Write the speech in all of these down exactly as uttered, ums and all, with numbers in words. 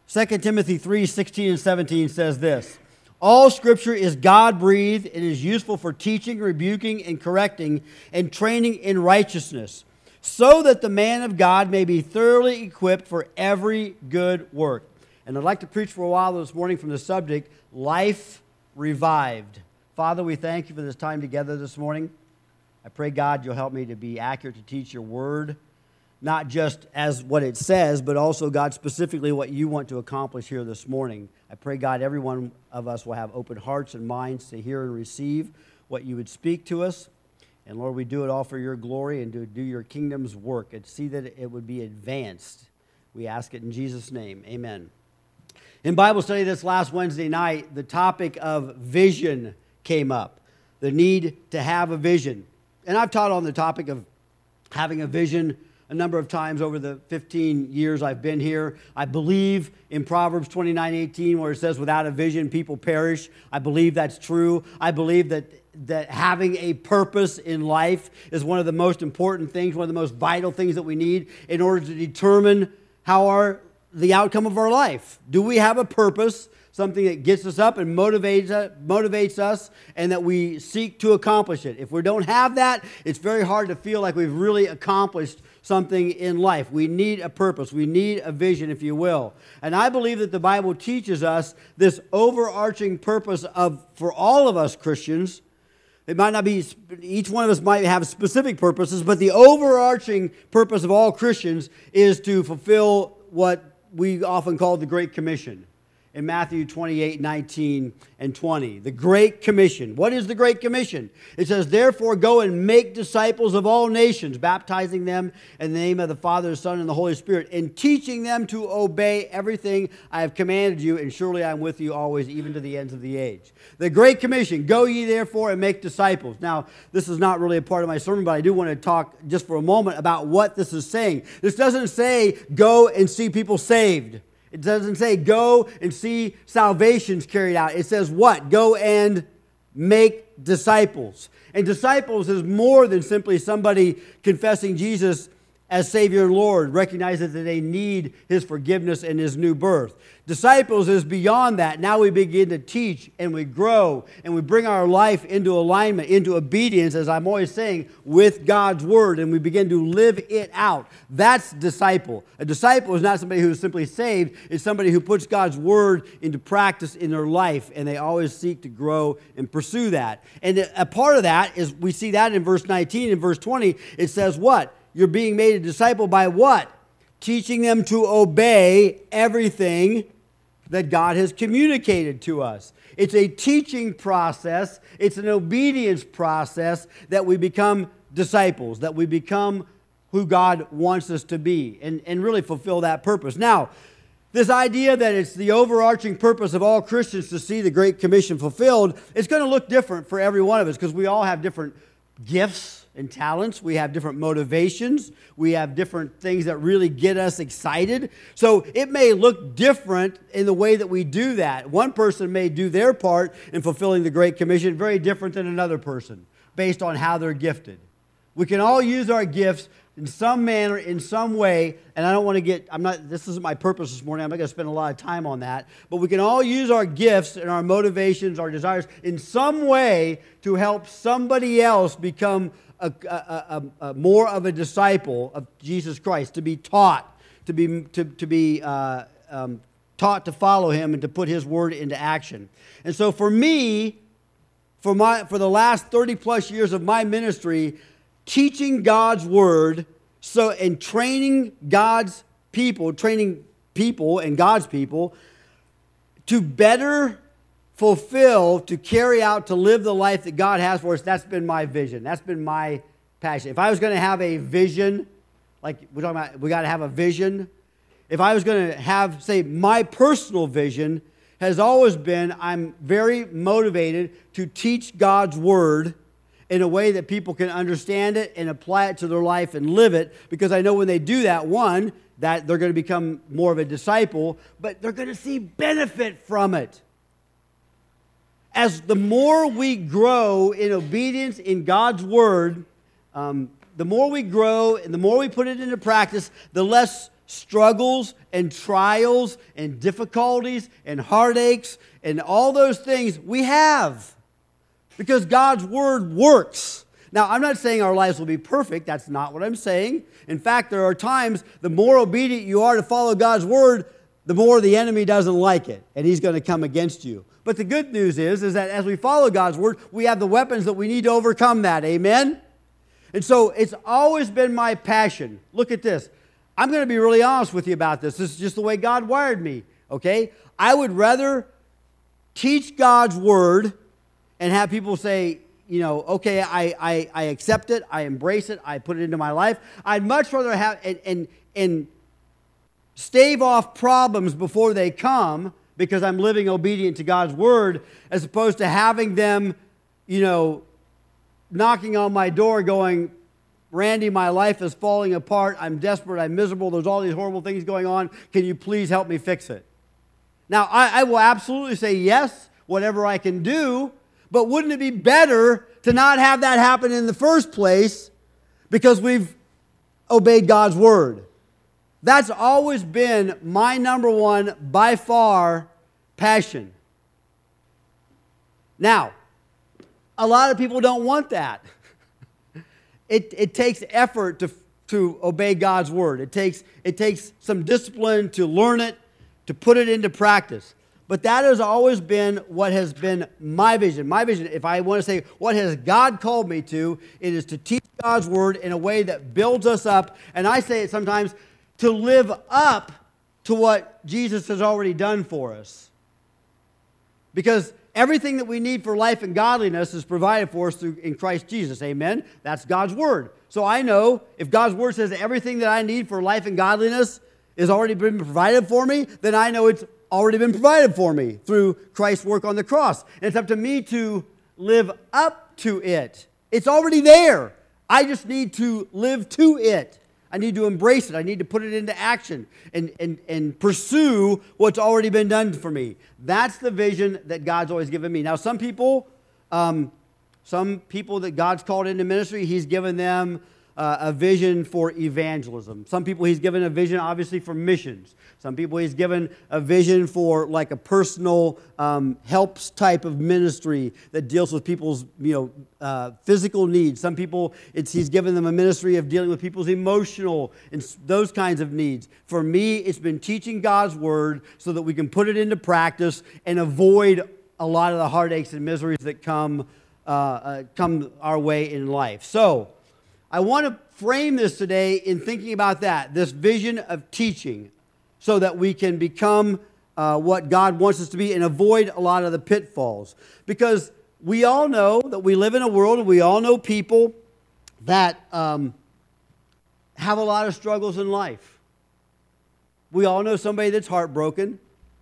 Second Timothy three, sixteen and seventeen says this: all Scripture is God-breathed and is useful for teaching, rebuking, and correcting, and training in righteousness, so that the man of God may be thoroughly equipped for every good work. And I'd like to preach for a while this morning from the subject, Life Revived. Father, we thank you for this time together this morning. I pray, God, you'll help me to be accurate to teach your word, not just as what it says, but also, God, specifically what you want to accomplish here this morning. I pray, God, every one of us will have open hearts and minds to hear and receive what you would speak to us. And, Lord, we do it all for your glory and to do your kingdom's work and see that it would be advanced. We ask it in Jesus' name. Amen. In Bible study this last Wednesday night, the topic of vision came up, the need to have a vision. And I've taught on the topic of having a vision a number of times over the fifteen years I've been here. I believe in Proverbs twenty-nine eighteen, where it says, without a vision, people perish. I believe that's true. I believe that, that having a purpose in life is one of the most important things, one of the most vital things that we need in order to determine how our the outcome of our life. Do we have a purpose, something that gets us up and motivates us, motivates us, and that we seek to accomplish it? If we don't have that, it's very hard to feel like we've really accomplished something in life. We need a purpose. We need a vision, if you will. And I believe that the Bible teaches us this overarching purpose of, for all of us Christians. It might not be, each one of us might have specific purposes, but the overarching purpose of all Christians is to fulfill what we often call the Great Commission. In Matthew twenty-eight, nineteen, and twenty. The Great Commission. What is the Great Commission? It says, therefore go and make disciples of all nations, baptizing them in the name of the Father, the Son, and the Holy Spirit, and teaching them to obey everything I have commanded you, and surely I am with you always, even to the ends of the age. The Great Commission. Go ye therefore and make disciples. Now, this is not really a part of my sermon, but I do want to talk just for a moment about what this is saying. This doesn't say go and see people saved. It doesn't say go and see salvations carried out. It says what? Go and make disciples. And disciples is more than simply somebody confessing Jesus as Savior and Lord, recognizing that they need His forgiveness and His new birth. Disciples is beyond that. Now we begin to teach and we grow and we bring our life into alignment, into obedience, as I'm always saying, with God's Word, and we begin to live it out. That's disciple. A disciple is not somebody who is simply saved. It's somebody who puts God's Word into practice in their life, and they always seek to grow and pursue that. And a part of that is, we see that in verse nineteen and verse twenty. It says what? You're being made a disciple by what? Teaching them to obey everything that God has communicated to us. It's a teaching process. It's an obedience process that we become disciples, that we become who God wants us to be and, and really fulfill that purpose. Now, this idea that it's the overarching purpose of all Christians to see the Great Commission fulfilled, it's going to look different for every one of us because we all have different gifts and talents. We have different motivations. We have different things that really get us excited. So it may look different in the way that we do that. One person may do their part in fulfilling the Great Commission very different than another person based on how they're gifted. We can all use our gifts in some manner, in some way, and I don't want to get, I'm not, this isn't my purpose this morning, I'm not going to spend a lot of time on that, but we can all use our gifts and our motivations, our desires, in some way to help somebody else become a, a, a, a more of a disciple of Jesus Christ, to be taught, to be, to, to be uh, um, taught to follow Him and to put His Word into action. And so for me, for my for the last thirty plus years of my ministry, teaching God's Word so and training God's people, training people and God's people to better fulfill, to carry out, to live the life that God has for us, that's been my vision. That's been my passion. If I was going to have a vision, like we're talking about, we got to have a vision. If I was going to have, say, my personal vision has always been, I'm very motivated to teach God's Word in a way that people can understand it and apply it to their life and live it, because I know when they do that, one, that they're going to become more of a disciple, but they're going to see benefit from it. As the more we grow in obedience in God's Word, um, the more we grow and the more we put it into practice, the less struggles and trials and difficulties and heartaches and all those things, we have. Because God's Word works. Now, I'm not saying our lives will be perfect. That's not what I'm saying. In fact, there are times the more obedient you are to follow God's Word, the more the enemy doesn't like it, and he's going to come against you. But the good news is, is that as we follow God's Word, we have the weapons that we need to overcome that. Amen? And so it's always been my passion. Look at this. I'm going to be really honest with you about this. This is just the way God wired me, okay? I would rather teach God's Word and have people say, you know, okay, I, I, I accept it, I embrace it, I put it into my life. I'd much rather have, and, and, and stave off problems before they come because I'm living obedient to God's Word, as opposed to having them, you know, knocking on my door going, Randy, my life is falling apart. I'm desperate. I'm miserable. There's all these horrible things going on. Can you please help me fix it? Now, I, I will absolutely say yes, whatever I can do, but wouldn't it be better to not have that happen in the first place because we've obeyed God's Word? That's always been my number one, by far, passion. Now, a lot of people don't want that. It, it takes effort to, to obey God's Word. It takes, it takes some discipline to learn it, to put it into practice. But that has always been what has been my vision. My vision, if I want to say, what has God called me to, it is to teach God's Word in a way that builds us up. And I say it sometimes, to live up to what Jesus has already done for us. Because everything that we need for life and godliness is provided for us through in Christ Jesus. Amen? That's God's Word. So I know if God's Word says everything that I need for life and godliness has already been provided for me, then I know it's already been provided for me through Christ's work on the cross. And it's up to me to live up to it. It's already there. I just need to live to it. I need to embrace it. I need to put it into action and, and, and pursue what's already been done for me. That's the vision that God's always given me. Now, some people, um, some people that God's called into ministry, He's given them uh, a vision for evangelism. Some people He's given a vision, obviously, for missions. Some people He's given a vision for like a personal um, helps type of ministry that deals with people's, you know, uh, physical needs. Some people, it's He's given them a ministry of dealing with people's emotional and those kinds of needs. For me, it's been teaching God's Word so that we can put it into practice and avoid a lot of the heartaches and miseries that come uh, uh, come our way in life. So, I want to frame this today in thinking about that, this vision of teaching, so that we can become uh, what God wants us to be and avoid a lot of the pitfalls. Because we all know that we live in a world, and we all know people that um, have a lot of struggles in life. We all know somebody that's heartbroken.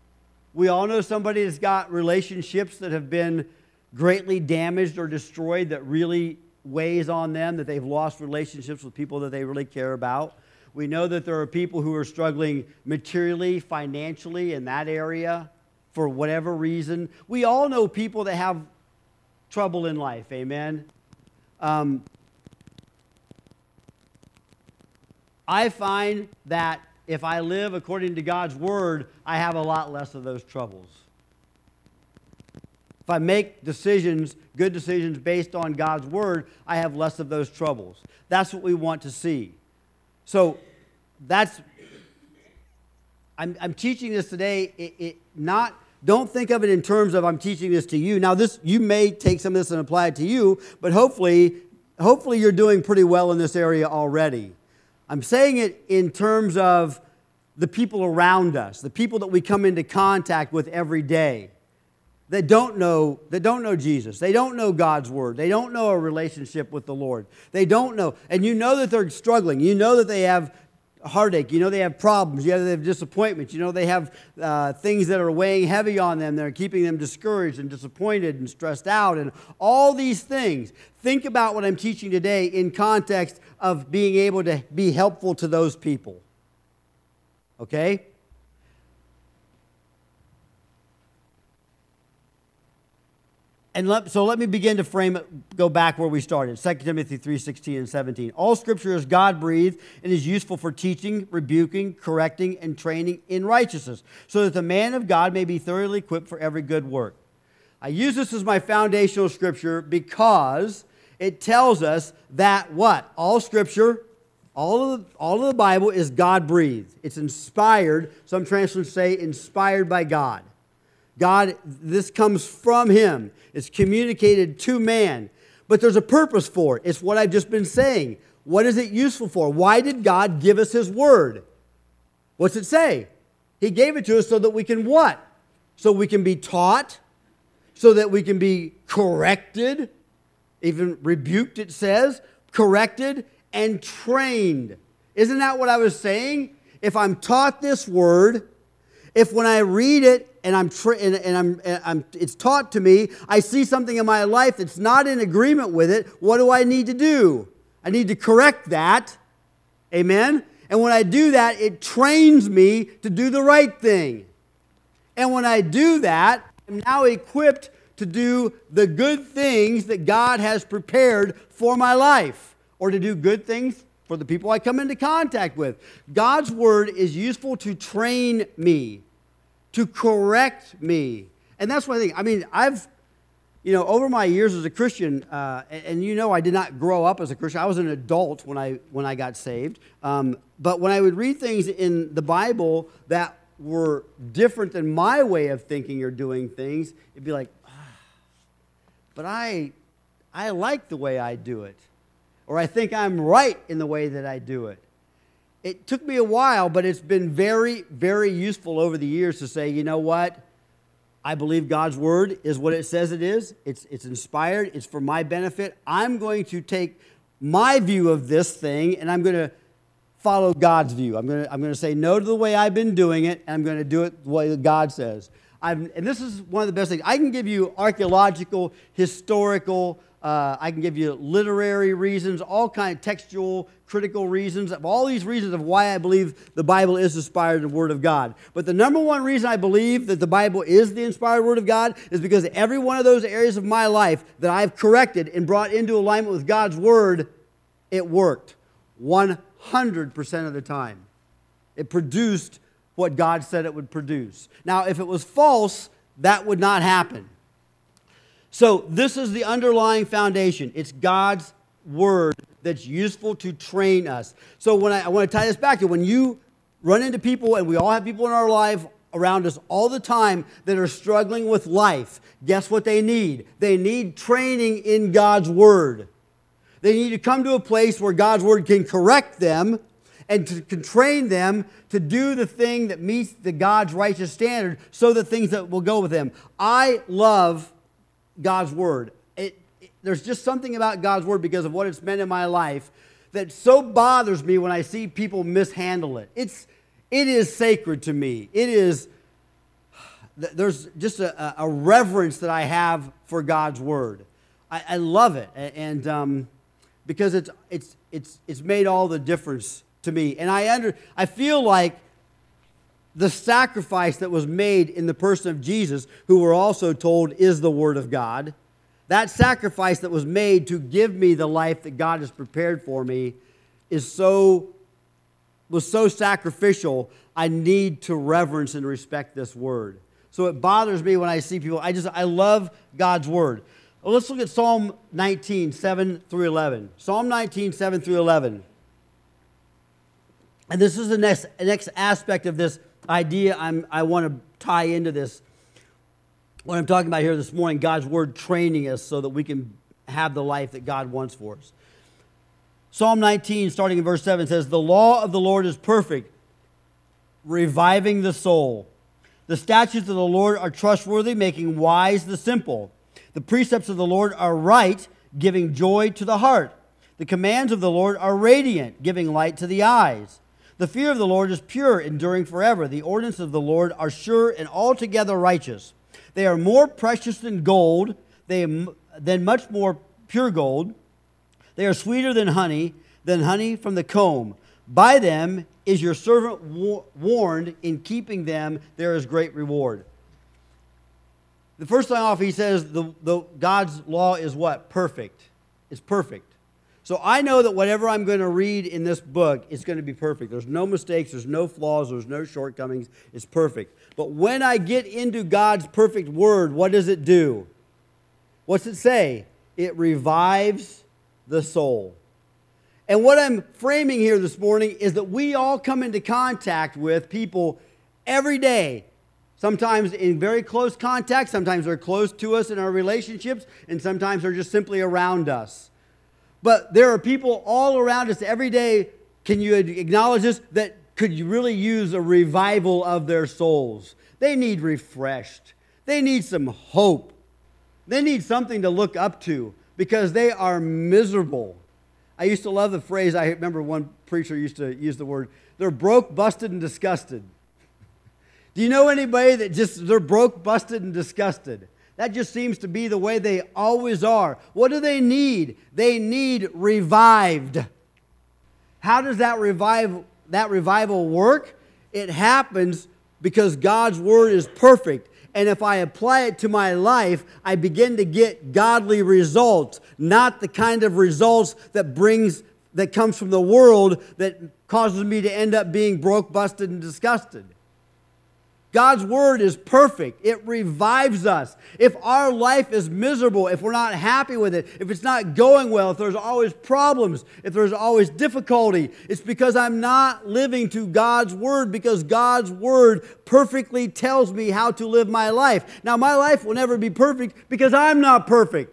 We all know somebody that's got relationships that have been greatly damaged or destroyed that really weighs on them, that they've lost relationships with people that they really care about. We know that there are people who are struggling materially, financially in that area for whatever reason. We all know people that have trouble in life, amen? Um, I find that if I live according to God's Word, I have a lot less of those troubles. If I make decisions, good decisions based on God's Word, I have less of those troubles. That's what we want to see. So that's, I'm, I'm teaching this today, it, it not, don't think of it in terms of I'm teaching this to you. Now this, you may take some of this and apply it to you, but hopefully, hopefully you're doing pretty well in this area already. I'm saying it in terms of the people around us, the people that we come into contact with every day. That don't know, that don't know Jesus. They don't know God's Word. They don't know a relationship with the Lord. They don't know. And you know that they're struggling. You know that they have heartache. You know they have problems. You know they have disappointments. You know they have uh, things that are weighing heavy on them. They're keeping them discouraged and disappointed and stressed out and all these things. Think about what I'm teaching today in context of being able to be helpful to those people. Okay? And let, so let me begin to frame it, go back where we started, Second Timothy three sixteen and seventeen. All Scripture is God-breathed and is useful for teaching, rebuking, correcting, and training in righteousness, so that the man of God may be thoroughly equipped for every good work. I use this as my foundational Scripture because it tells us that what? All Scripture, all of the, all of the Bible is God-breathed. It's inspired. Some translations say inspired by God. God, this comes from Him. It's communicated to man. But there's a purpose for it. It's what I've just been saying. What is it useful for? Why did God give us His Word? What's it say? He gave it to us so that we can what? So we can be taught, so that we can be corrected, even rebuked it says, corrected and trained. Isn't that what I was saying? If I'm taught this Word, if when I read it and I'm tra- and, and I'm, and I'm it's taught to me, I see something in my life that's not in agreement with it, what do I need to do? I need to correct that. Amen? And when I do that, it trains me to do the right thing. And when I do that, I'm now equipped to do the good things that God has prepared for my life, or to do good things for the people I come into contact with. God's Word is useful to train me, to correct me. And that's what I think. I mean, I've, you know, over my years as a Christian, uh, and, and you know I did not grow up as a Christian. I was an adult when I when I got saved. Um, but when I would read things in the Bible that were different than my way of thinking or doing things, it'd be like, ah, but I, I like the way I do it. Or I think I'm right in the way that I do it. It took me a while, but it's been very, very useful over the years to say, you know what? I believe God's Word is what it says it is. It's, it's inspired. It's for my benefit. I'm going to take my view of this thing, and I'm going to follow God's view. I'm going to, I'm going to say no to the way I've been doing it, and I'm going to do it the way that God says. I've, and this is one of the best things. I can give you archaeological, historical, Uh, I can give you literary reasons, all kind of textual, critical reasons, of all these reasons of why I believe the Bible is inspired the Word of God. But the number one reason I believe that the Bible is the inspired Word of God is because every one of those areas of my life that I've corrected and brought into alignment with God's Word, it worked one hundred percent of the time. It produced what God said it would produce. Now, if it was false, that would not happen. So this is the underlying foundation. It's God's Word that's useful to train us. So when I, I want to tie this back to when you run into people, and we all have people in our life around us all the time that are struggling with life, guess what they need? They need training in God's Word. They need to come to a place where God's Word can correct them and to can train them to do the thing that meets the God's righteous standard, so the things that will go with them. I love God's Word. It, it, there's just something about God's Word because of what it's meant in my life that so bothers me when I see people mishandle it. It's, it is sacred to me. It is, there's just a, a reverence that I have for God's Word. I, I love it, and um, because it's, it's, it's, it's made all the difference to me. And I, under, I feel like the sacrifice that was made in the person of Jesus, who we're also told is the Word of God, that sacrifice that was made to give me the life that God has prepared for me is so, was so sacrificial. I need to reverence and respect this Word. So it bothers me when I see people. I just, I love God's Word. Well, let's look at Psalm nineteen, seven through eleven. Psalm nineteen, seven through eleven. And this is the next, next aspect of this idea I'm, I want to tie into this. What I'm talking about here this morning, God's Word training us so that we can have the life that God wants for us. Psalm nineteen, starting in verse seven, says, "The law of the Lord is perfect, reviving the soul. The statutes of the Lord are trustworthy, making wise the simple. The precepts of the Lord are right, giving joy to the heart. The commands of the Lord are radiant, giving light to the eyes. The fear of the Lord is pure, enduring forever. The ordinances of the Lord are sure and altogether righteous. They are more precious than gold, they than much more pure gold. They are sweeter than honey, than honey from the comb. By them is your servant war- warned. In keeping them there is great reward." The first thing off, he says the, the God's law is what? Perfect. It's perfect. So I know that whatever I'm going to read in this book is going to be perfect. There's no mistakes, there's no flaws, there's no shortcomings. It's perfect. But when I get into God's perfect word, what does it do? What's it say? It revives the soul. And what I'm framing here this morning is that we all come into contact with people every day. Sometimes in very close contact, sometimes they're close to us in our relationships, and sometimes they're just simply around us. But there are people all around us every day, can you acknowledge this, that could you really use a revival of their souls. They need refreshed. They need some hope. They need something to look up to because they are miserable. I used to love the phrase, I remember one preacher used to use the word, they're broke, busted, and disgusted. Do you know anybody that just, they're broke, busted, and disgusted? That just seems to be the way they always are. What do they need? They need revived. How does that revive, that revival work? It happens because God's word is perfect. And if I apply it to my life, I begin to get godly results, not the kind of results that brings that comes from the world that causes me to end up being broke, busted, and disgusted. God's word is perfect. It revives us. If our life is miserable, if we're not happy with it, if it's not going well, if there's always problems, if there's always difficulty, it's because I'm not living to God's word, because God's word perfectly tells me how to live my life. Now, my life will never be perfect because I'm not perfect.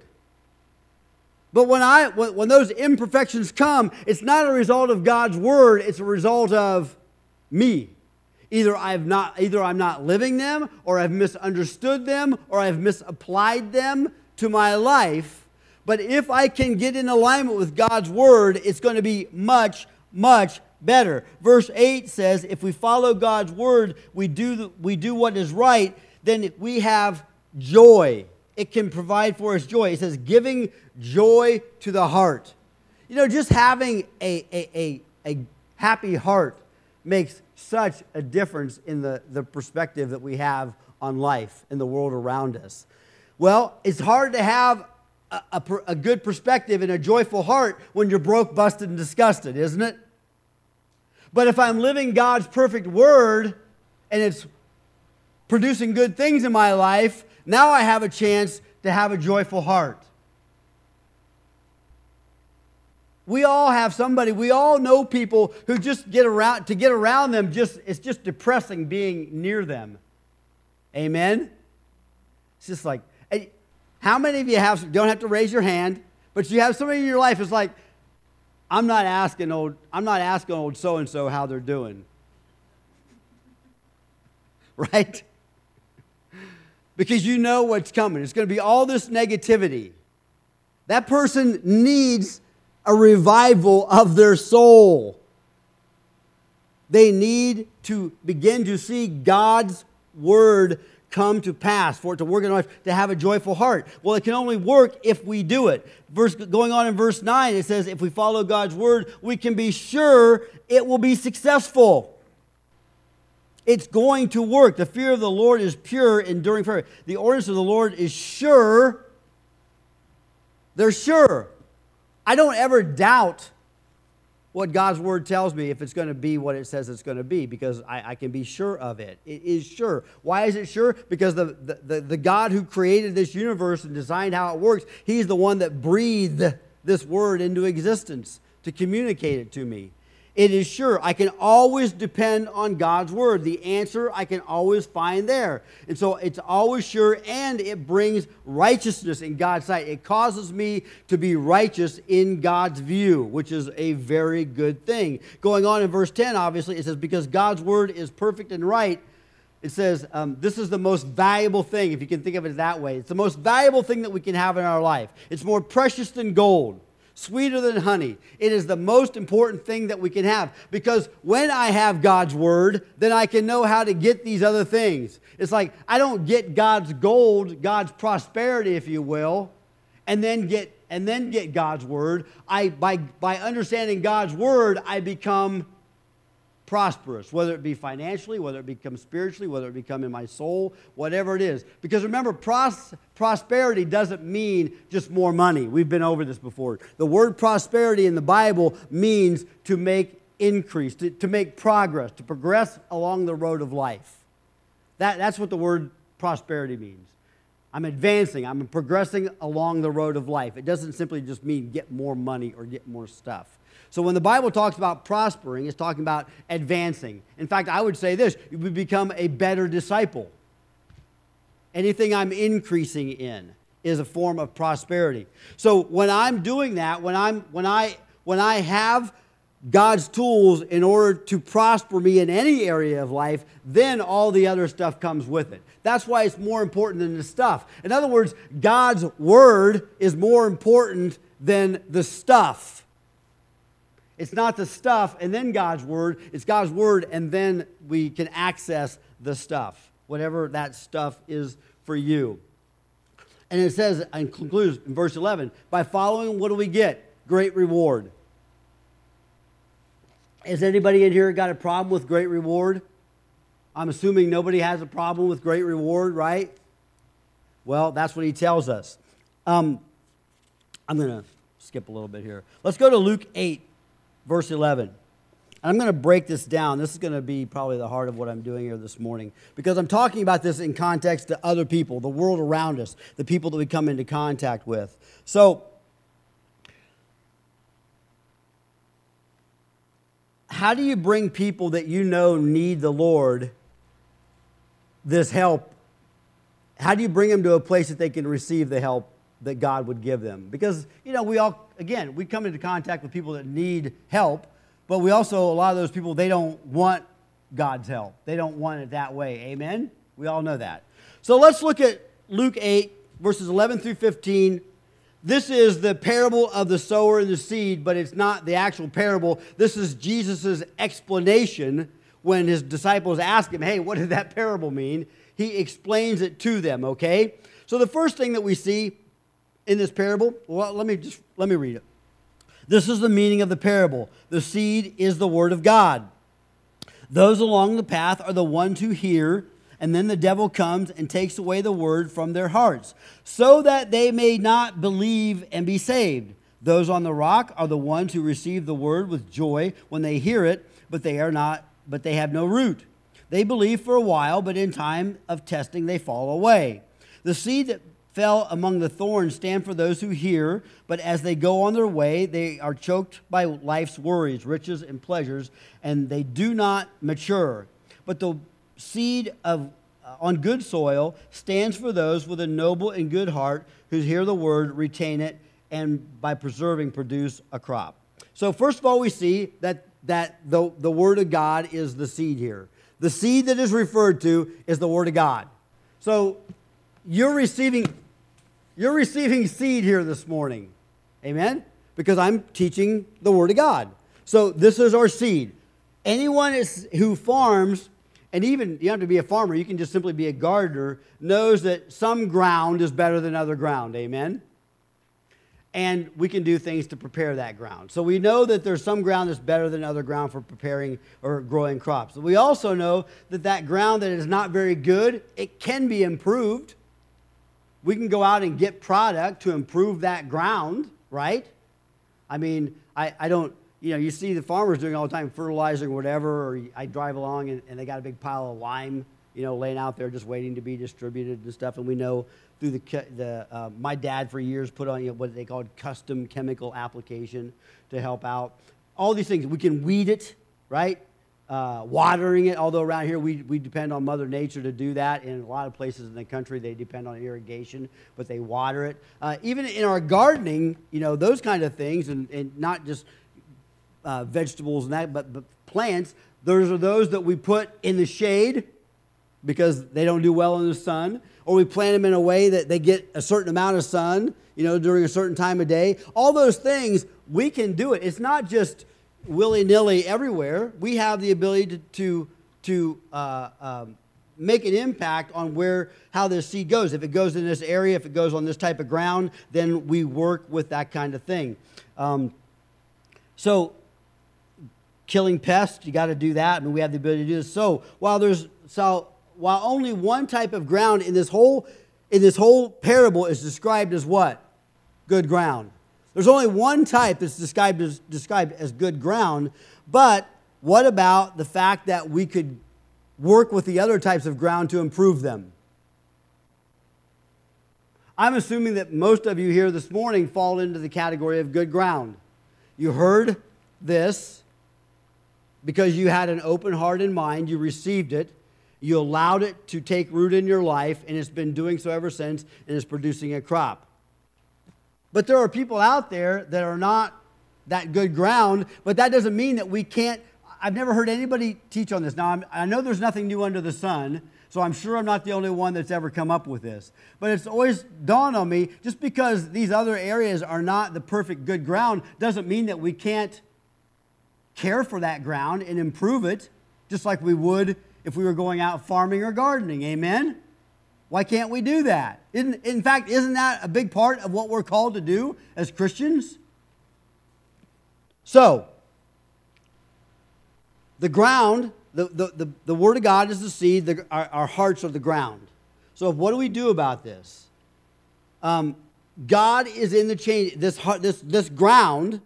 But when I when, when those imperfections come, it's not a result of God's word, it's a result of me. Either I've not, either I'm not living them, or I've misunderstood them, or I've misapplied them to my life. But if I can get in alignment with God's word, it's going to be much, much better. Verse eight says, if we follow God's word, we do, we do what is right, then we have joy. It can provide for us joy. It says, giving joy to the heart. You know, just having a, a, a, a happy heart makes such a difference in the, the perspective that we have on life and the world around us. Well, it's hard to have a, a, a good perspective and a joyful heart when you're broke, busted, and disgusted, isn't it? But if I'm living God's perfect word and it's producing good things in my life, now I have a chance to have a joyful heart. We all have somebody, we all know people who just get around, to get around them, just it's just depressing being near them. Amen? It's just like, how many of you have, don't have to raise your hand, but you have somebody in your life who's like, I'm not asking old, I'm not asking old so-and-so how they're doing. Right? Because you know what's coming. It's going to be all this negativity. That person needs a revival of their soul. They need to begin to see God's word come to pass, for it to work in our life, to have a joyful heart. Well, it can only work if we do it. Verse, going on in verse nine, it says, if we follow God's word, we can be sure it will be successful. It's going to work. The fear of the Lord is pure, enduring forever. The ordinance of the Lord is sure. They're sure. I don't ever doubt what God's word tells me if it's going to be what it says it's going to be, because I, I can be sure of it. It is sure. Why is it sure? Because the, the, the, the God who created this universe and designed how it works, He's the one that breathed this word into existence to communicate it to me. It is sure. I can always depend on God's word. The answer I can always find there. And so it's always sure, and it brings righteousness in God's sight. It causes me to be righteous in God's view, which is a very good thing. Going on in verse ten, obviously, it says, because God's word is perfect and right, it says, um, this is the most valuable thing, if you can think of it that way. It's the most valuable thing that we can have in our life. It's more precious than gold. Sweeter than honey. It is the most important thing that we can have, because when I have God's word, then I can know how to get these other things. It's like I don't get God's gold, God's prosperity, if you will, and then get and then get God's word. I by by understanding God's word, I become prosperous, whether it be financially, whether it become spiritually, whether it become in my soul, whatever it is. Because remember, pros- prosperity doesn't mean just more money. We've been over this before. The word prosperity in the Bible means to make increase, to, to make progress, to progress along the road of life. That, that's what the word prosperity means. I'm advancing, I'm progressing along the road of life. It doesn't simply just mean get more money or get more stuff. So when the Bible talks about prospering, it's talking about advancing. In fact, I would say this, you would become a better disciple. Anything I'm increasing in is a form of prosperity. So when I'm doing that, when I'm when I when I have God's tools in order to prosper me in any area of life, then all the other stuff comes with it. That's why it's more important than the stuff. In other words, God's word is more important than the stuff. It's not the stuff and then God's word. It's God's word and then we can access the stuff, whatever that stuff is for you. And it says, and concludes in verse eleven, by following, what do we get? Great reward. Has anybody in here got a problem with great reward? I'm assuming nobody has a problem with great reward, right? Well, that's what he tells us. Um, I'm going to skip a little bit here. Let's go to Luke eight. Verse eleven. And I'm going to break this down. This is going to be probably the heart of what I'm doing here this morning, because I'm talking about this in context to other people, the world around us, the people that we come into contact with. So, how do you bring people that you know need the Lord this help? How do you bring them to a place that they can receive the help that God would give them? Because, you know, we all, again, we come into contact with people that need help, but we also, a lot of those people, they don't want God's help. They don't want it that way. Amen? We all know that. So let's look at Luke eight, verses eleven through fifteen. This is the parable of the sower and the seed, but it's not the actual parable. This is Jesus' explanation when his disciples ask him, hey, what did that parable mean? He explains it to them, okay? So the first thing that we see in this parable, well, let me just let me read it. This is the meaning of the parable. The seed is the word of God. Those along the path are the ones who hear, and then the devil comes and takes away the word from their hearts, so that they may not believe and be saved. Those on the rock are the ones who receive the word with joy when they hear it, but they are not, but they have no root. They believe for a while, but in time of testing they fall away. The seed that fell among the thorns stand for those who hear, but as they go on their way, they are choked by life's worries, riches, and pleasures, and they do not mature. But the seed of uh, on good soil stands for those with a noble and good heart who hear the word, retain it, and by preserving produce a crop. So first of all, we see that, that the, the word of God is the seed here. The seed that is referred to is the word of God. So you're receiving... You're receiving seed here this morning. Amen? Because I'm teaching the Word of God. So this is our seed. Anyone is, who farms, and even you don't have to be a farmer, you can just simply be a gardener, knows that some ground is better than other ground. Amen? And we can do things to prepare that ground. So we know that there's some ground that's better than other ground for preparing or growing crops. We also know that that ground that is not very good, it can be improved. We can go out and get product to improve that ground, right? I mean, I, I don't, you know, you see the farmers doing all the time, fertilizing or whatever, or I drive along and, and they got a big pile of lime, you know, laying out there just waiting to be distributed and stuff. And we know through the, the uh, my dad for years put on, you know, what they called custom chemical application to help out. All these things, we can weed it, right? Uh, watering it, although around here we, we depend on Mother Nature to do that. In a lot of places in the country, they depend on irrigation, but they water it. Uh, even in our gardening, you know, those kind of things, and, and not just uh, vegetables and that, but, but plants, those are those that we put in the shade because they don't do well in the sun, or we plant them in a way that they get a certain amount of sun, you know, during a certain time of day. All those things, we can do it. It's not just willy-nilly everywhere. We have the ability to to, to uh, um, make an impact on where how this seed goes. If it goes in this area, if it goes on this type of ground, then we work with that kind of thing. Um, so killing pests, you got to do that, and we have the ability to do this. So while there's so while only one type of ground in this whole in this whole parable is described as what? Good ground. There's only one type that's described as described as good ground, but what about the fact that we could work with the other types of ground to improve them? I'm assuming that most of you here this morning fall into the category of good ground. You heard this because you had an open heart and mind, you received it, you allowed it to take root in your life, and it's been doing so ever since, and it's producing a crop. But there are people out there that are not that good ground, but that doesn't mean that we can't. I've never heard anybody teach on this. Now, I'm, I know there's nothing new under the sun, so I'm sure I'm not the only one that's ever come up with this. But it's always dawned on me, just because these other areas are not the perfect good ground doesn't mean that we can't care for that ground and improve it, just like we would if we were going out farming or gardening. Amen? Why can't we do that? In, in fact, isn't that a big part of what we're called to do as Christians? So, the ground, the, the, the, the Word of God is the seed, the, our, our hearts are the ground. So what do we do about this? Um, God is in the change, this, this, this ground.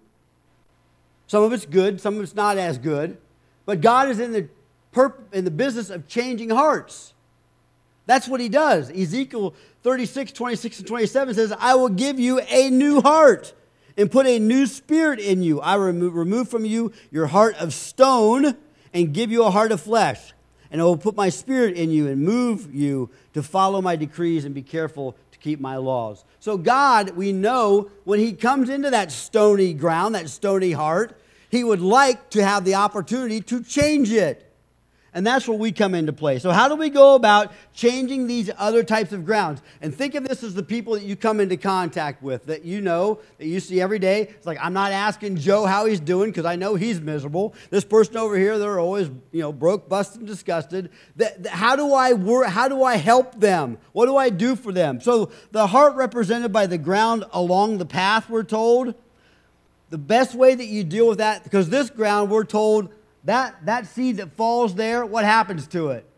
Some of it's good, some of it's not as good. But God is in the, perp, in the business of changing hearts. That's what he does. Ezekiel thirty-six, twenty-six, and twenty-seven says, I will give you a new heart and put a new spirit in you. I will remove, remove from you your heart of stone and give you a heart of flesh. And I will put my spirit in you and move you to follow my decrees and be careful to keep my laws. So God, we know, when he comes into that stony ground, that stony heart, he would like to have the opportunity to change it. And that's where we come into play. So how do we go about changing these other types of grounds? And think of this as the people that you come into contact with, that you know, that you see every day. It's like, I'm not asking Joe how he's doing because I know he's miserable. This person over here, they're always, you know, broke, busted, and disgusted. That, that, how do I work? How do I help them? What do I do for them? So the heart represented by the ground along the path, we're told. The best way that you deal with that, because this ground, we're told, That, that seed that falls there, what happens to it?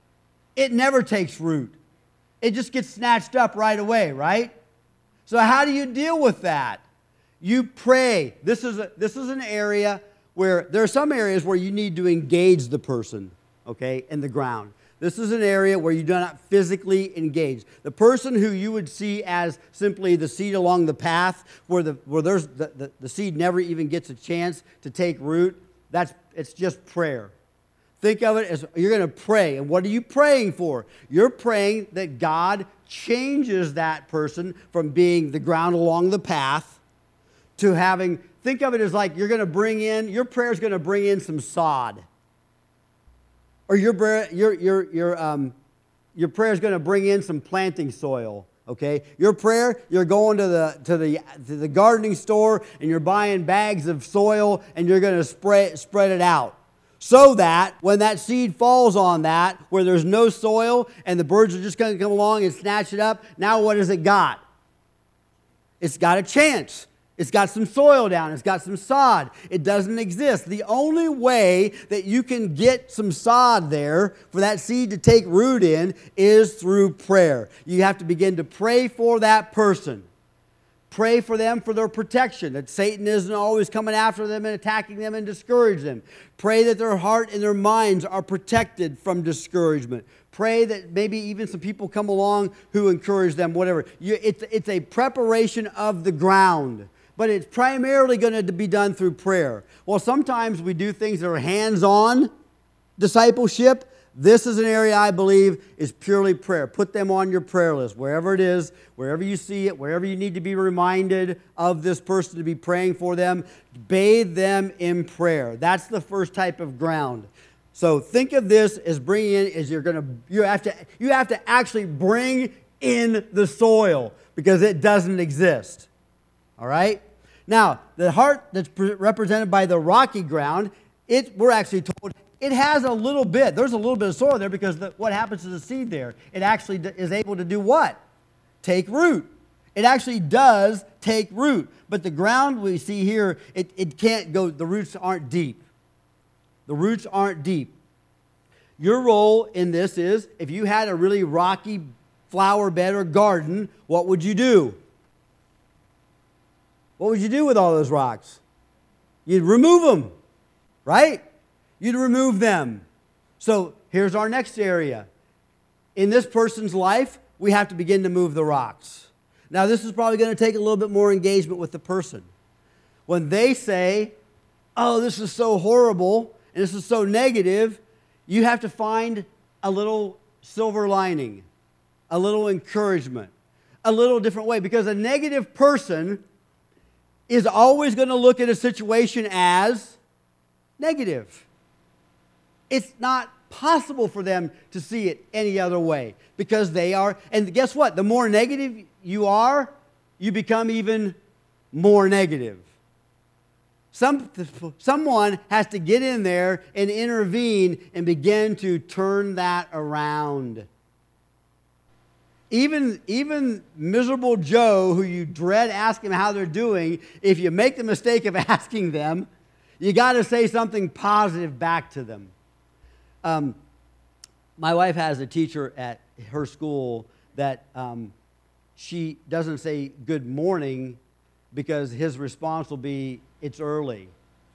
It never takes root. It just gets snatched up right away, right? So how do you deal with that? You pray. This is, a, this is an area where there are some areas where you need to engage the person, okay, in the ground. This is an area where you do not physically engage. The person who you would see as simply the seed along the path, where, the, where there's the, the, the seed never even gets a chance to take root, That's it's just prayer. Think of it as you're going to pray. And what are you praying for? You're praying that God changes that person from being the ground along the path to having, think of it as like you're going to bring in, your prayer is going to bring in some sod. Or your, your, your, your, um, your prayer is going to bring in some planting soil. Okay, your prayer, you're going to the to the to the gardening store and you're buying bags of soil and you're going to spread spread it out, so that when that seed falls on that where there's no soil and the birds are just going to come along and snatch it up, now what has it got? It's got a chance. It's got some soil down. It's got some sod. It doesn't exist. The only way that you can get some sod there for that seed to take root in is through prayer. You have to begin to pray for that person. Pray for them for their protection, that Satan isn't always coming after them and attacking them and discourage them. Pray that their heart and their minds are protected from discouragement. Pray that maybe even some people come along who encourage them, whatever. You, it's, it's a preparation of the ground. But it's primarily going to be done through prayer. Well, sometimes we do things that are hands-on discipleship. This is an area I believe is purely prayer. Put them on your prayer list, wherever it is, wherever you see it, wherever you need to be reminded of this person to be praying for them. Bathe them in prayer. That's the first type of ground. So think of this as bringing in, as you're going to, you have to, you have to actually bring in the soil because it doesn't exist. All right? Now, the heart that's represented by the rocky ground, it, we're actually told it has a little bit. There's a little bit of soil there because the, what happens to the seed there? It actually is able to do what? Take root. It actually does take root. But the ground we see here, it, it can't go, the roots aren't deep. The roots aren't deep. Your role in this is, if you had a really rocky flower bed or garden, what would you do? What would you do with all those rocks? You'd remove them, right? You'd remove them. So here's our next area. In this person's life, we have to begin to move the rocks. Now, this is probably going to take a little bit more engagement with the person. When they say, oh, this is so horrible, and this is so negative, you have to find a little silver lining, a little encouragement, a little different way. Because a negative person is always going to look at a situation as negative. It's not possible for them to see it any other way because they are, and guess what? The more negative you are, you become even more negative. Some, someone has to get in there and intervene and begin to turn that around. Even, even miserable Joe, who you dread asking how they're doing, if you make the mistake of asking them, you got to say something positive back to them. Um, my wife has a teacher at her school that um, she doesn't say good morning because his response will be, it's early.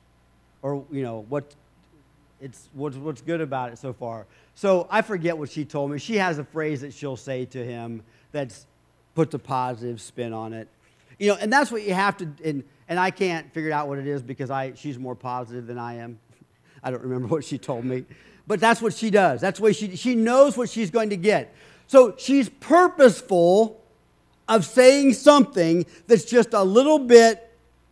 Or, you know, what, it's, what's, what's good about it so far. So I forget what she told me. She has a phrase that she'll say to him that puts a positive spin on it. You know, and that's what you have to, and, and I can't figure out what it is because I she's more positive than I am. I don't remember what she told me. But that's what she does. That's the way she, she knows what she's going to get. So she's purposeful of saying something that's just a little bit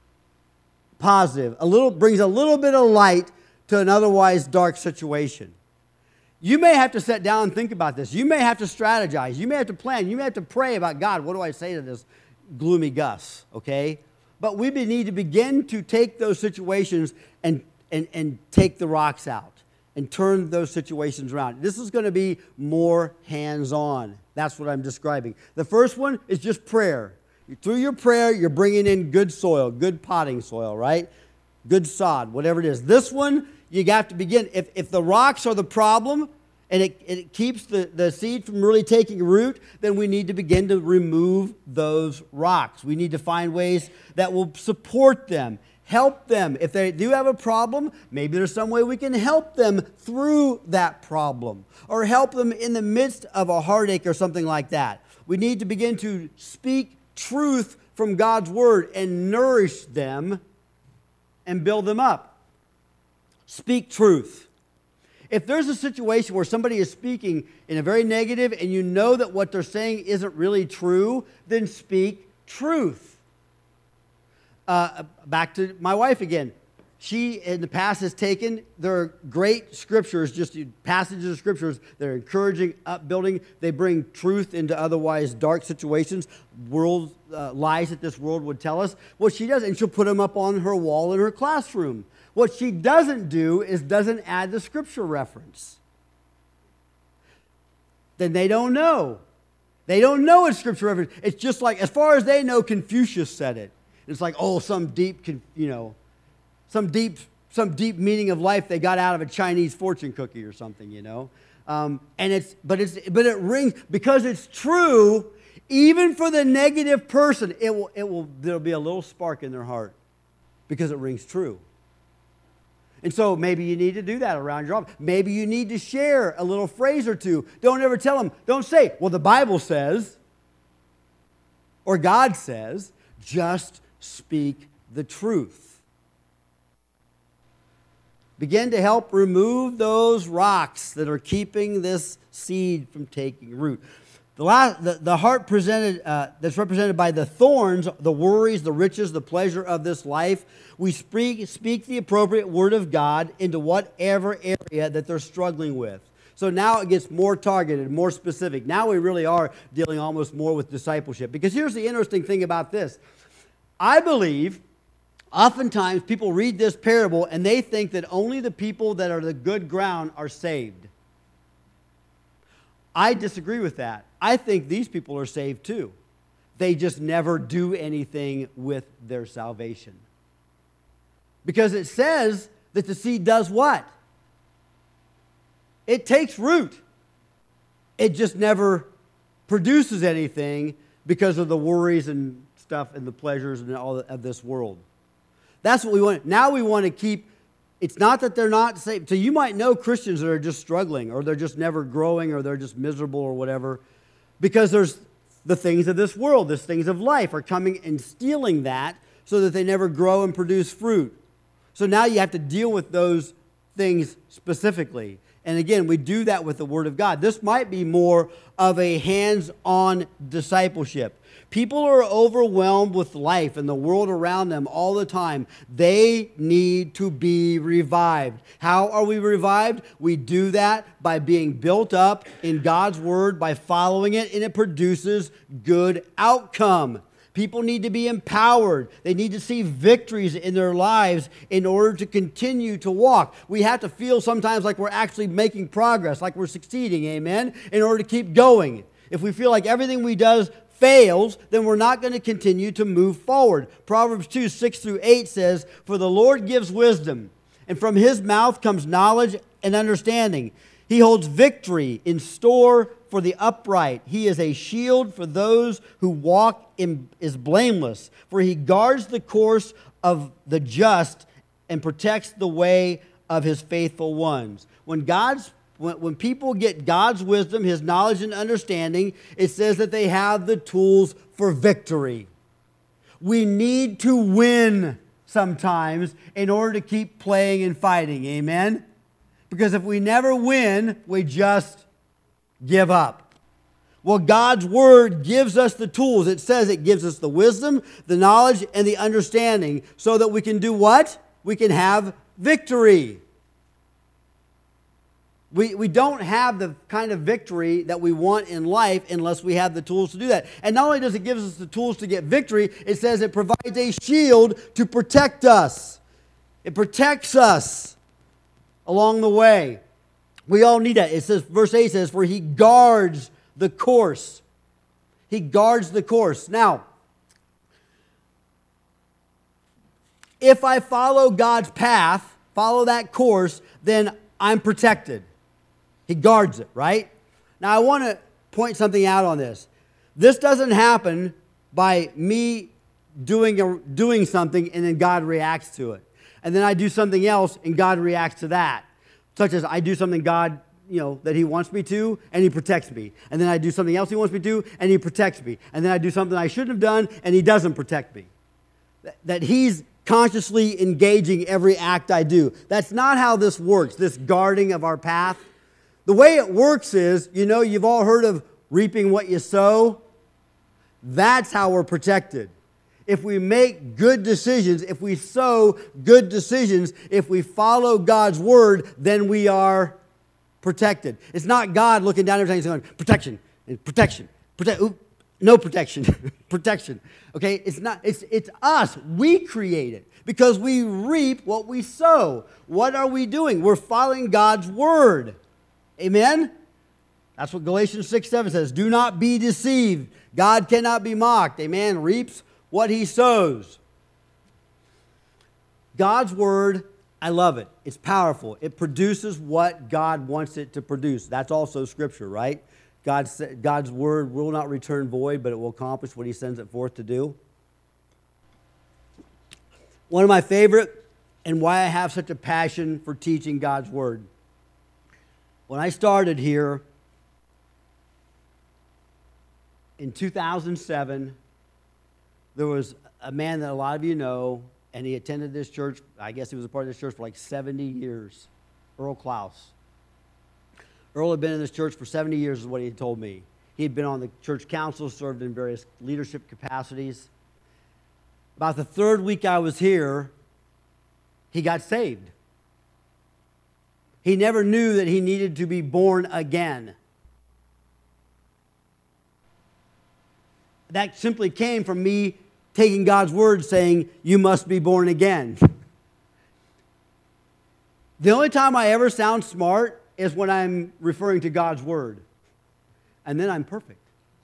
positive, a little brings a little bit of light to an otherwise dark situation. You may have to sit down and think about this. You may have to strategize. You may have to plan. You may have to pray about, God, what do I say to this gloomy Gus, okay? But we need to begin to take those situations and, and, and take the rocks out and turn those situations around. This is going to be more hands-on. That's what I'm describing. The first one is just prayer. Through your prayer, you're bringing in good soil, good potting soil, right? Good sod, whatever it is. This one, you have to begin. If, if the rocks are the problem and it, it keeps the, the seed from really taking root, then we need to begin to remove those rocks. We need to find ways that will support them, help them. If they do have a problem, maybe there's some way we can help them through that problem or help them in the midst of a heartache or something like that. We need to begin to speak truth from God's word and nourish them and build them up. Speak truth. If there's a situation where somebody is speaking in a very negative and you know that what they're saying isn't really true, then speak truth. Uh, back to my wife again. She, in the past, has taken, there are great scriptures, just passages of scriptures that are encouraging, upbuilding. They bring truth into otherwise dark situations, world uh, lies that this world would tell us. What she does, and she'll put them up on her wall in her classroom. What she doesn't do is doesn't add the scripture reference. Then they don't know. They don't know it's scripture reference. It's just like, as far as they know, Confucius said it. It's like, oh, some deep, you know, some deep, some deep meaning of life they got out of a Chinese fortune cookie or something, you know. Um, and it's, but it's, but it rings because it's true. Even for the negative person, it will, it will, there'll be a little spark in their heart because it rings true. And so maybe you need to do that around your office. Maybe you need to share a little phrase or two. Don't ever tell them. Don't say, well, the Bible says, or God says. Just speak the truth. Begin to help remove those rocks that are keeping this seed from taking root. The, last, the, the heart presented uh, that's represented by the thorns, the worries, the riches, the pleasure of this life. We speak, speak the appropriate word of God into whatever area that they're struggling with. So now it gets more targeted, more specific. Now we really are dealing almost more with discipleship. Because here's the interesting thing about this. I believe oftentimes people read this parable and they think that only the people that are the good ground are saved. I disagree with that. I think these people are saved too. They just never do anything with their salvation. Because it says that the seed does what? It takes root. It just never produces anything because of the worries and stuff and the pleasures and all of this world. That's what we want. Now we want to keep, it's not that they're not saved. So you might know Christians that are just struggling, or they're just never growing, or they're just miserable or whatever, because there's the things of this world, the things of life are coming and stealing that so that they never grow and produce fruit. So now you have to deal with those things specifically. And again, we do that with the Word of God. This might be more of a hands-on discipleship. People are overwhelmed with life and the world around them all the time. They need to be revived. How are we revived? We do that by being built up in God's Word, by following it, and it produces good outcome. People need to be empowered. They need to see victories in their lives in order to continue to walk. We have to feel sometimes like we're actually making progress, like we're succeeding, amen, in order to keep going. If we feel like everything we do fails, then we're not going to continue to move forward. Proverbs two, six through eight says, "For the Lord gives wisdom, and from his mouth comes knowledge and understanding. He holds victory in store for the upright. He is a shield for those who walk in, is blameless. For he guards the course of the just and protects the way of his faithful ones." When God's When, when people get God's wisdom, his knowledge and understanding, it says that they have the tools for victory. We need to win sometimes in order to keep playing and fighting. Amen? Because if we never win, we just give up. Well, God's Word gives us the tools. It says it gives us the wisdom, the knowledge, and the understanding so that we can do what? We can have victory. We, we don't have the kind of victory that we want in life unless we have the tools to do that. And not only does it give us the tools to get victory, it says it provides a shield to protect us. It protects us along the way. We all need that. It says, verse eight says, "For he guards the course." He guards the course. Now, if I follow God's path, follow that course, then I'm protected. He guards it, right? Now, I want to point something out on this. This doesn't happen by me doing, a, doing something and then God reacts to it. And then I do something else and God reacts to that. Such as I do something God, you know, that he wants me to and he protects me. And then I do something else he wants me to and he protects me. And then I do something I shouldn't have done and he doesn't protect me. That, that he's consciously engaging every act I do. That's not how this works, this guarding of our path. The way it works is, you know, you've all heard of reaping what you sow. That's how we're protected. If we make good decisions, if we sow good decisions, if we follow God's Word, then we are protected. It's not God looking down everything and saying, protection, and protection, protect, oop, no protection, protection. Okay, it's not, it's, it's us. We create it because we reap what we sow. What are we doing? We're following God's Word. Amen? That's what Galatians six seven says. "Do not be deceived. God cannot be mocked. A man reaps what he sows." God's Word, I love it. It's powerful. It produces what God wants it to produce. That's also Scripture, right? God, God's Word will not return void, but it will accomplish what he sends it forth to do. One of my favorite, and why I have such a passion for teaching God's Word. When I started here in two thousand seven, there was a man that a lot of you know, and he attended this church. I guess he was a part of this church for like seventy years. Earl Klaus. Earl had been in this church for seventy years is what he had told me. He had been on the church council, served in various leadership capacities. About the third week I was here, he got saved. He never knew that he needed to be born again. That simply came from me taking God's Word saying, you must be born again. The only time I ever sound smart is when I'm referring to God's Word. And then I'm perfect.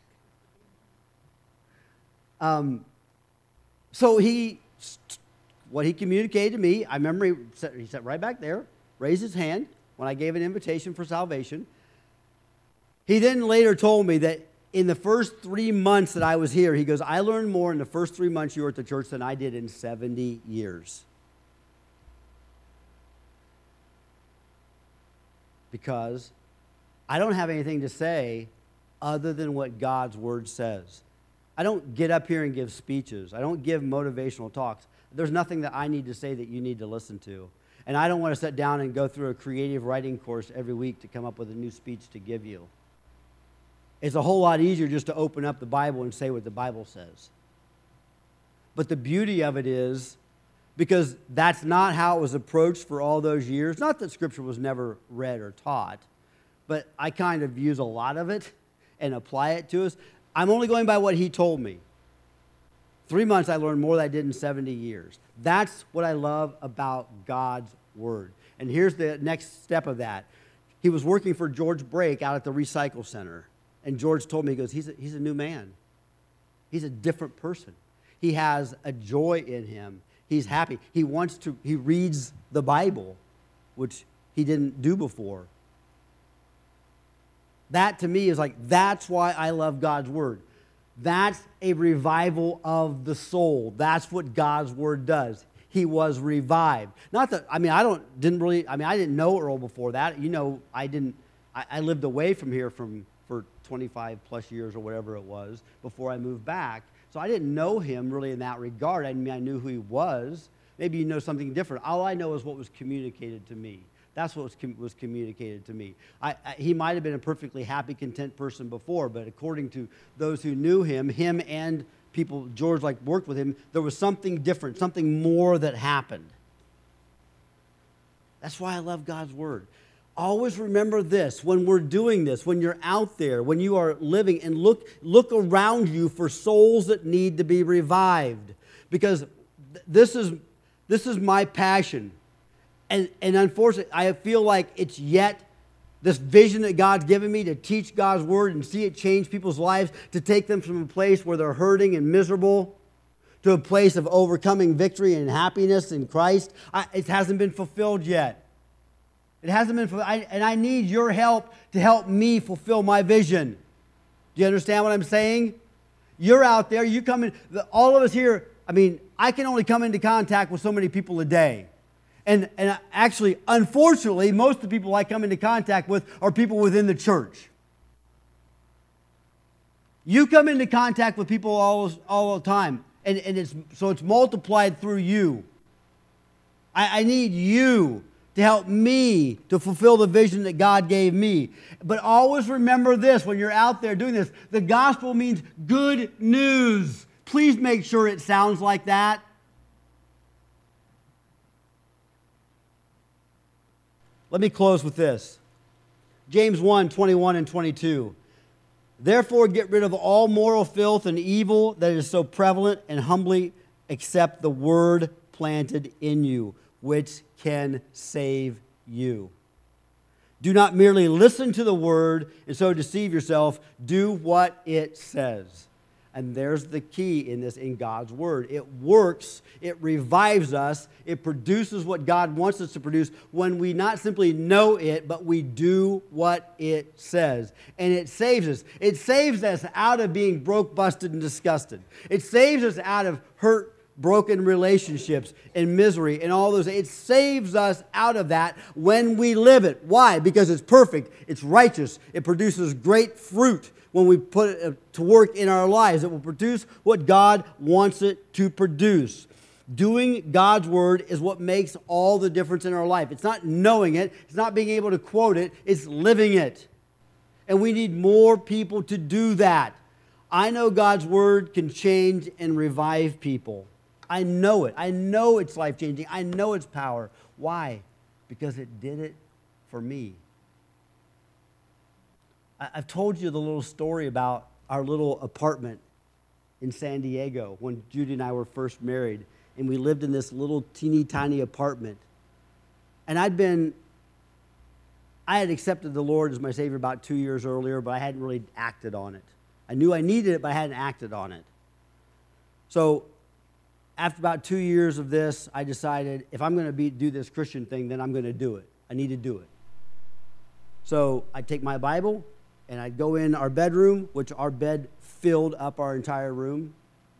Um, so he, what he communicated to me, I remember he sat, he sat right back there, raised his hand, when I gave an invitation for salvation. He then later told me that in the first three months that I was here, he goes, I learned more in the first three months you were at the church than I did in seventy years. Because I don't have anything to say other than what God's word says. I don't get up here and give speeches. I don't give motivational talks. There's nothing that I need to say that you need to listen to. And I don't want to sit down and go through a creative writing course every week to come up with a new speech to give you. It's a whole lot easier just to open up the Bible and say what the Bible says. But the beauty of it is, because that's not how it was approached for all those years, not that Scripture was never read or taught, but I kind of use a lot of it and apply it to us. I'm only going by what he told me. Three months I learned more than I did in seventy years. That's what I love about God's Word. And here's the next step of that. He was working for George Brake out at the Recycle Center. And George told me, he goes, he's a, he's a new man. He's a different person. He has a joy in him. He's happy. He wants to, he reads the Bible, which he didn't do before. That to me is like, that's why I love God's Word. That's a revival of the soul. That's what God's Word does. He was revived. Not that, I mean, I don't, didn't really, I mean, I didn't know Earl before that. You know, I didn't, I, I lived away from here from, for twenty-five plus years or whatever it was before I moved back. So I didn't know him really in that regard. I mean, I knew who he was. Maybe you know something different. All I know is what was communicated to me. That's what was, com- was communicated to me. I, I, he might have been a perfectly happy, content person before, but according to those who knew him, him and people, George like worked with him, there was something different, something more that happened. That's why I love God's Word. Always remember this, when we're doing this, when you're out there, when you are living, and look, look around you for souls that need to be revived. Because th- this is, this is my passion. And, and unfortunately, I feel like it's yet this vision that God's given me to teach God's Word and see it change people's lives, to take them from a place where they're hurting and miserable to a place of overcoming victory and happiness in Christ. I, it hasn't been fulfilled yet. It hasn't been fulfilled. I, and I need your help to help me fulfill my vision. Do you understand what I'm saying? You're out there, you come in, all of us here, I mean, I can only come into contact with so many people a day. And, and actually, unfortunately, most of the people I come into contact with are people within the church. You come into contact with people all, all the time, and, and it's, so it's multiplied through you. I, I need you to help me to fulfill the vision that God gave me. But always remember this, when you're out there doing this, the gospel means good news. Please make sure it sounds like that. Let me close with this. James one, twenty-one and twenty-two. Therefore get rid of all moral filth and evil that is so prevalent, and humbly accept the word planted in you, which can save you. Do not merely listen to the word and so deceive yourself. Do what it says. And there's the key in this, in God's Word. It works, it revives us, it produces what God wants us to produce when we not simply know it, but we do what it says. And it saves us. It saves us out of being broke, busted, and disgusted. It saves us out of hurt, broken relationships and misery and all those. It saves us out of that when we live it. Why? Because it's perfect, it's righteous, it produces great fruit. When we put it to work in our lives, it will produce what God wants it to produce. Doing God's Word is what makes all the difference in our life. It's not knowing it. It's not being able to quote it. It's living it. And we need more people to do that. I know God's Word can change and revive people. I know it. I know it's life-changing. I know it's power. Why? Because it did it for me. I've told you the little story about our little apartment in San Diego when Judy and I were first married, and we lived in this little teeny tiny apartment. And I'd been, I had accepted the Lord as my Savior about two years earlier, but I hadn't really acted on it. I knew I needed it, but I hadn't acted on it. So after about two years of this, I decided if I'm going to be do this Christian thing, then I'm going to do it. I need to do it. So I'd take my Bible, and I'd go in our bedroom, which our bed filled up our entire room.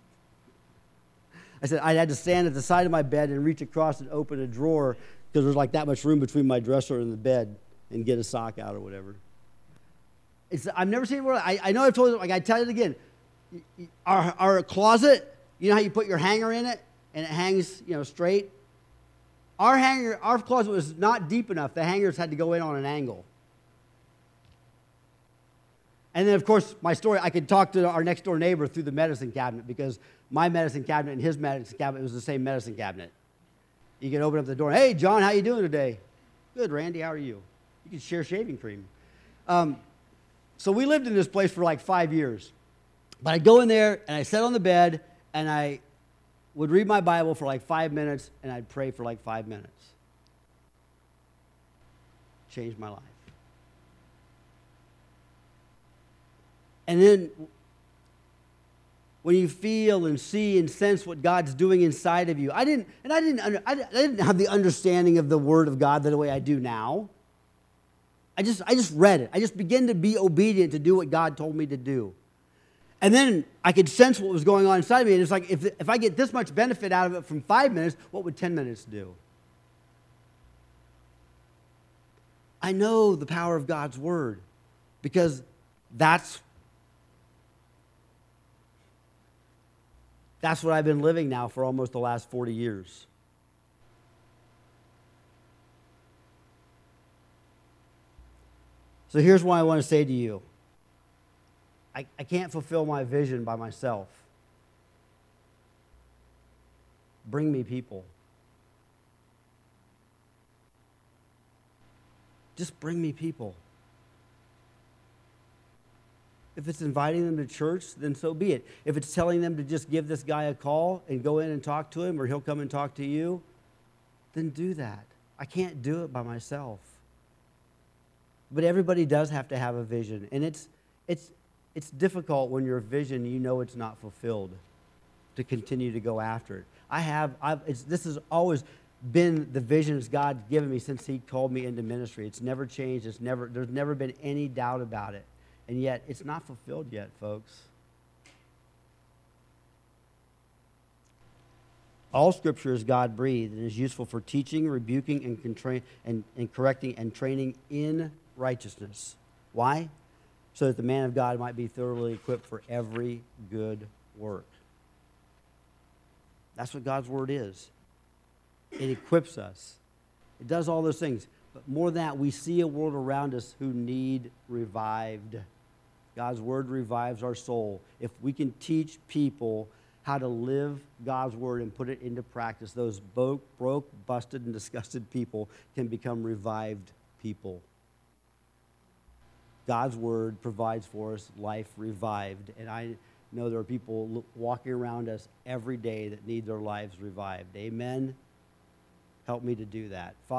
I said I had to stand at the side of my bed and reach across and open a drawer because there was like that much room between my dresser and the bed, and get a sock out or whatever. It's, I've never seen it. I, I know I've told you, like I tell it again. Our, our closet, you know how you put your hanger in it and it hangs, you know, straight? Our hanger, our closet was not deep enough. The hangers had to go in on an angle. And then, of course, my story, I could talk to our next door neighbor through the medicine cabinet because my medicine cabinet and his medicine cabinet was the same medicine cabinet. You can open up the door. Hey, John, how you doing today? Good, Randy, how are you? You can share shaving cream. Um, so we lived in this place for like five years. But I'd go in there, and I'd sit on the bed, and I would read my Bible for like five minutes, and I'd pray for like five minutes. Changed my life. And then when you feel and see and sense what God's doing inside of you, I didn't, and I didn't, under, I didn't have the understanding of the Word of God the way I do now. I just, I just read it. I just began to be obedient to do what God told me to do. And then I could sense what was going on inside of me. And it's like, if, if I get this much benefit out of it from five minutes, what would ten minutes do? I know the power of God's Word because that's, that's what I've been living now for almost the last forty years. So here's what I want to say to you. I, I can't fulfill my vision by myself. Bring me people. Just bring me people. If it's inviting them to church, then so be it. If it's telling them to just give this guy a call and go in and talk to him, or he'll come and talk to you, then do that. I can't do it by myself. But everybody does have to have a vision. And it's it's it's difficult when your vision, you know it's not fulfilled, to continue to go after it. I have, I've, it's, this has always been the visions God's given me since He called me into ministry. It's never changed. It's never, there's never been any doubt about it. And yet, it's not fulfilled yet, folks. All Scripture is God-breathed and is useful for teaching, rebuking, and, contra- and, and correcting and training in righteousness. Why? So that the man of God might be thoroughly equipped for every good work. That's what God's Word is. It equips us. It does all those things. But more than that, we see a world around us who need revived. God's Word revives our soul. If we can teach people how to live God's Word and put it into practice, those broke, broke, busted, and disgusted people can become revived people. God's Word provides for us life revived. And I know there are people walking around us every day that need their lives revived. Amen? Help me to do that. Father,